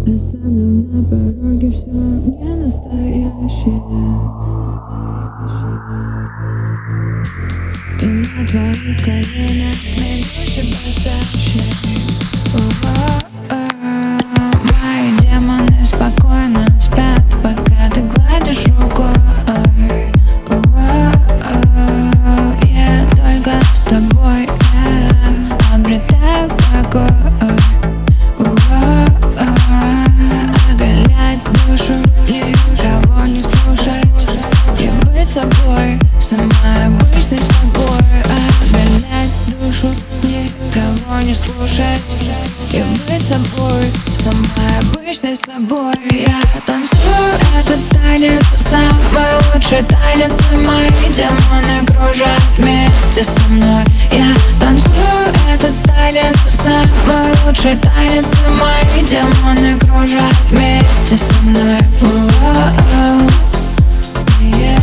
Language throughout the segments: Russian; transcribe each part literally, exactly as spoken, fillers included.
Оставлю на пороге все не настоящее. И на твоих коленях найду себя старше. Мои демоны спокойно спят, пока ты гладишь рукой. Я только с тобой я обретаю покой. Оголять душу, никого не слушать и быть собой, самой обычной собой. Оголять душу, никого не слушать и быть собой, самой обычной собой. Я танцую этот танец, самый лучший танец, и мои демоны кружат вместе со мной. Я танцую этот танец, самый лучший танец, и мои демоны кружат вместе со мной. Уа-а-а. Yeah.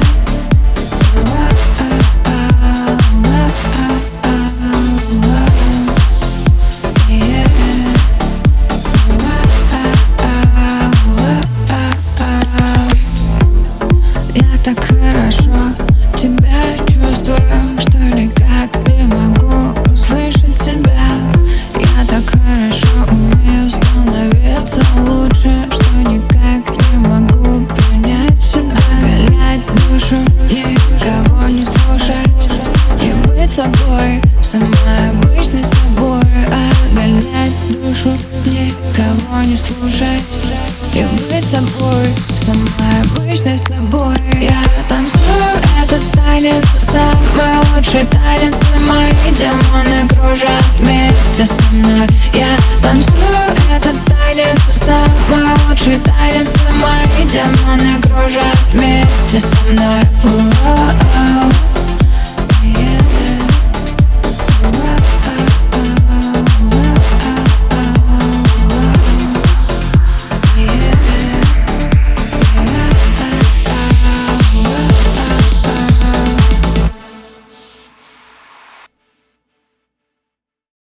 Я так хорошо тебя чувствую, что никак не могу услышать себя. Я так хорошо умею становиться лучше, что никак не могу принять себя. Оголять душу, никого не слушать и быть собой, самой обычной собой. Оголять душу, никого не слушать и быть собой, самой обычной собой. Я танцую этот танец, самый лучший танец, и мои демоны кружат вместе со мной. Я танцую этот танец, самый лучший танец, и мои демоны кружат вместе со мной. Уа-а-а.